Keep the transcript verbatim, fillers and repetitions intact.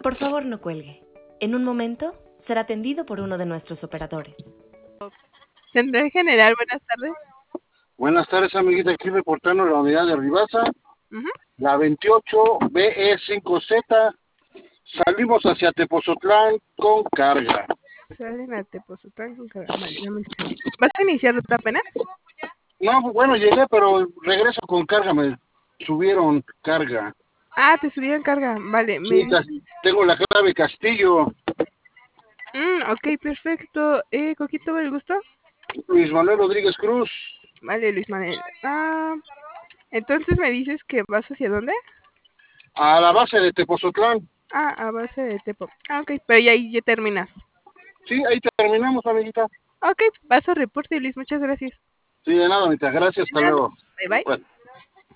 Por favor, no cuelgue. En un momento será atendido por uno de nuestros operadores. Central General, buenas tardes. Buenas tardes, amiguita. Aquí reportando la unidad de Rivasa, Ujú. la veintiocho B E cinco Z. Salimos hacia Tepozotlán con carga. Salen a Tepoztlán con carga. Vale, dame un segundo. ¿Vas a iniciar ruta apenas? No, bueno, llegué, pero regreso con carga. Me subieron carga. Ah, te subieron carga. Vale, me Sí, dices. tengo la clave Castillo. Mm, ok, perfecto. Eh, ¿con quién tuvo el gusto? Luis Manuel Rodríguez Cruz. Vale, Luis Manuel. Ah, entonces me dices que vas hacia dónde? A la base de Tepozotlán. Ah, a base de Tepo. Ah, ok, pero ya ahí ya terminas. Sí, ahí terminamos, amiguita. Ok, paso reporte, Luis. Muchas gracias. Sí, de nada, amiguita. Gracias, De hasta nada. luego. Bye bye. Bueno.